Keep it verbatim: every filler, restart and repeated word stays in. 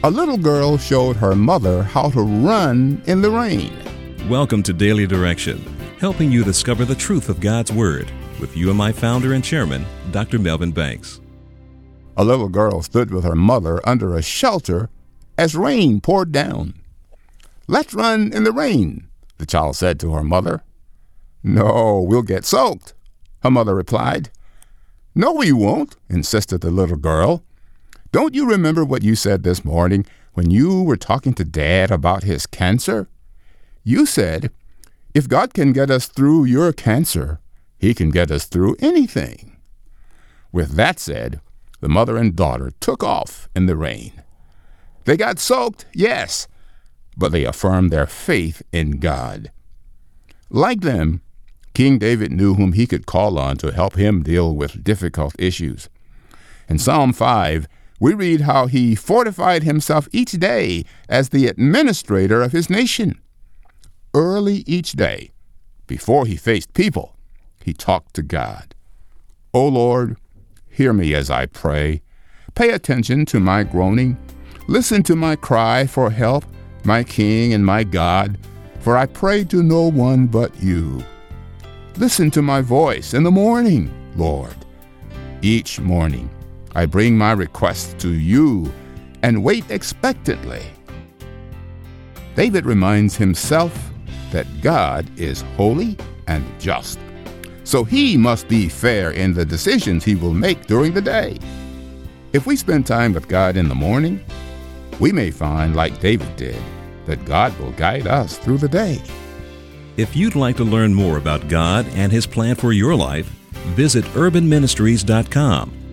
A little girl showed her mother how to run in the rain. Welcome to Daily Direction, helping you discover the truth of God's Word, with you and my founder and chairman, Doctor Melvin Banks. A little girl stood with her mother under a shelter as rain poured down. "Let's run in the rain," the child said to her mother. "No, we'll get soaked," her mother replied. "No, we won't," insisted the little girl. "Don't you remember what you said this morning when you were talking to Dad about his cancer? You said, if God can get us through your cancer, He can get us through anything." With that said, the mother and daughter took off in the rain. They got soaked, yes, but they affirmed their faith in God. Like them, King David knew whom he could call on to help him deal with difficult issues. In Psalm five, we read how he fortified himself each day as the administrator of his nation. Early each day, before he faced people, he talked to God. "O Lord, hear me as I pray. Pay attention to my groaning. Listen to my cry for help, my King and my God, for I pray to no one but you. Listen to my voice in the morning, Lord. Each morning I bring my requests to you and wait expectantly." David reminds himself that God is holy and just, so he must be fair in the decisions he will make during the day. If we spend time with God in the morning, we may find, like David did, that God will guide us through the day. If you'd like to learn more about God and His plan for your life, visit urban ministries dot com